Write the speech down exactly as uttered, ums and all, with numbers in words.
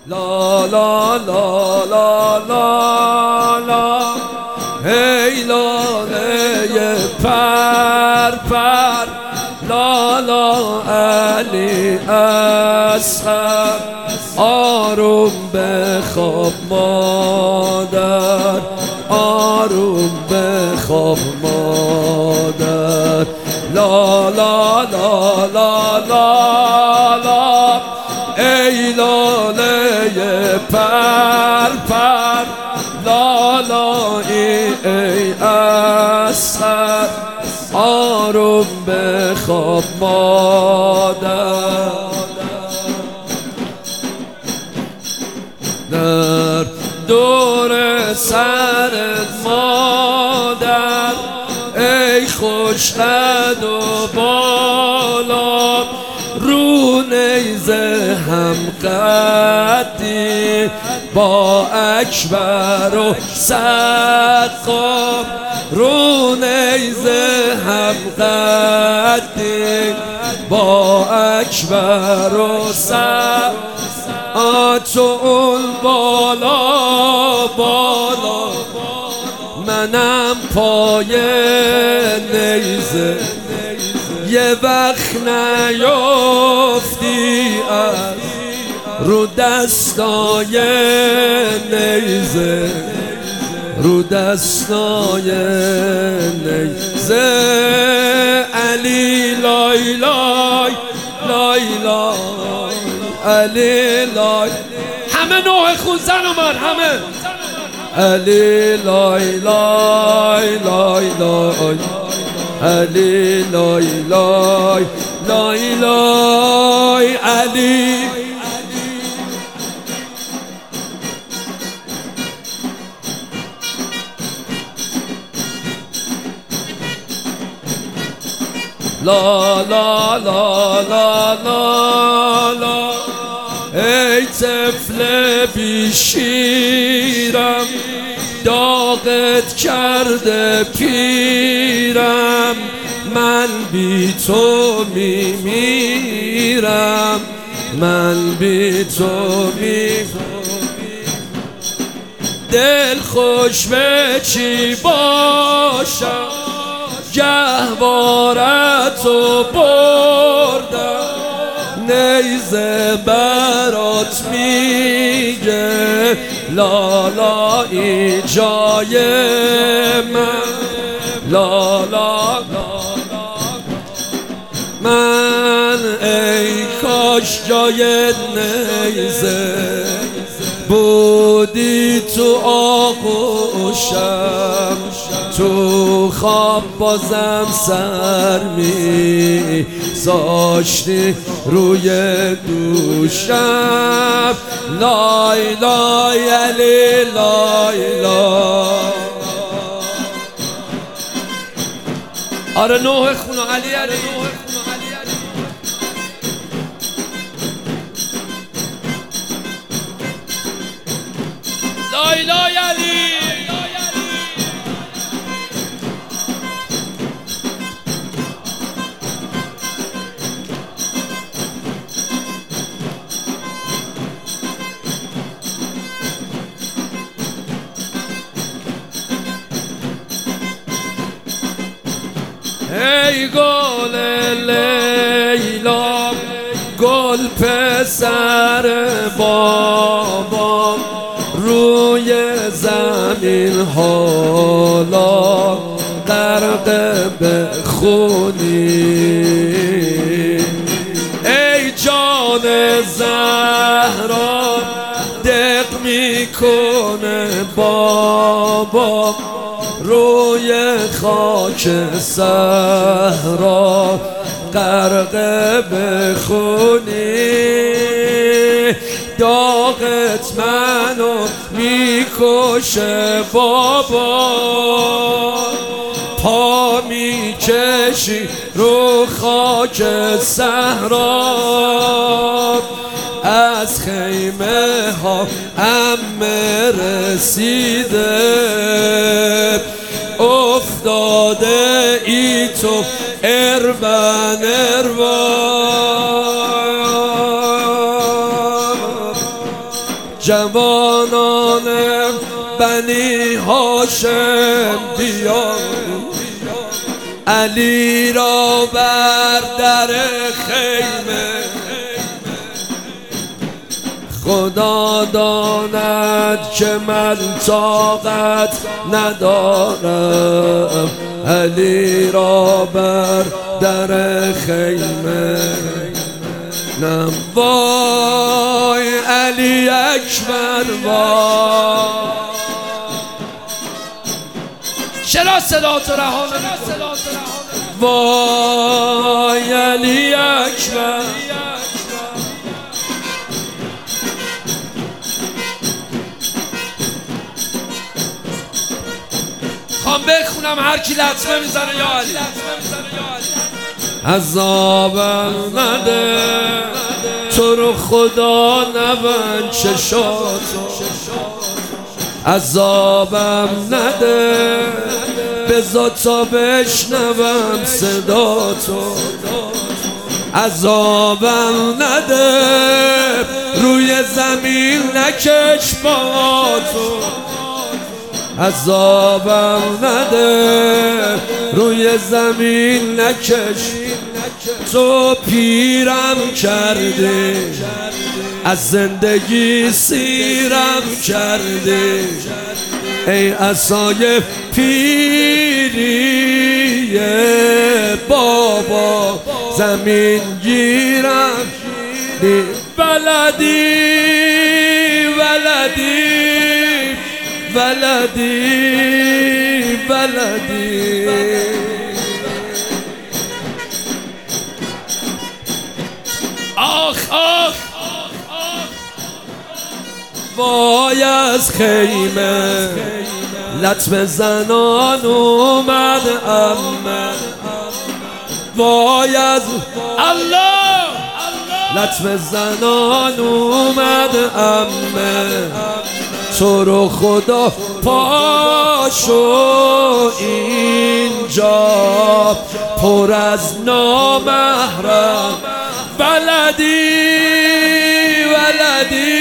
لا لا لا لا لا لا هی لاله پر پر لا لا علی اصغر آروم بخواب مادر آروم بخواب مادر لا لا لا لا لا لا ای لاله پر پر لا لا ای, ای اصغر آروم بخواب مادر در دور سر مادر ای خوش قد و بالا رو نیزه هم قدی با اکبر و سقا رو نیزه هم قدی با اکبر و سقا تو اون بالا بالا منم پای نیزه یه وقت نیفتی از رو دستای نیزه رو دستای نیزه علی لای لای لای لای علی لای همه نوع خوزن و من همه علی لای لای لای لای علی لای لای لای لای علی لا لا لا لا لا لا ای طفل بیشیرم داغت کرده پیرم من بی تو میمیرم من بی تو میمیرم دل خوش به چی باشم گهوارتو بردم نیزه برات میگه لالا ای جای من لالا من ای کاش جای نیزه بودی تو آغوشم تو خواب بازم سر می زاشتی روی دوشم لای لای علی لای لای آره نوح خونو علی علی لای لای علی ای گل لیلا گل پسر بابا روی زمین حالا غرق به خونی ای جان زهرا دق میکنه بابا روی خاک صحرا غرق بخونی داغت منو میکشه بابا پا میکشی رو خاک صحرا از خیمه ها همه رسیده افتاده ای تو اربن اربن جوانان بنی هاشم بیایید، علی را بر در خیمه. خدا داند که من طاقت ندارم، علی را بر در خیمه. نم وای علی اکبر وای. چرا صدا تو رها نمی‌کنی؟ وای علی اکبر. خوام بخونم هر کی لطمه میزنه یا علی. عذابم نده تو رو خدا، نبند چشاتو. عذابم نده بذار تا بشنوم صداتو. عذابم نده روی زمین نکش پاتو. عذابم نده روی زمین نکش. تو پیرم کردی از زندگی سیرم کردی، ای عصای پیری بابا زمین گیرم. ولدی ولدی ولدی ولدی. آخ آخ وای از خیمه لطمه زنان اومد امه. وای از الله لطمه زنان اومد امه. تو رو خدا پاشو اینجا پر از نامحرم. ولدی ولدی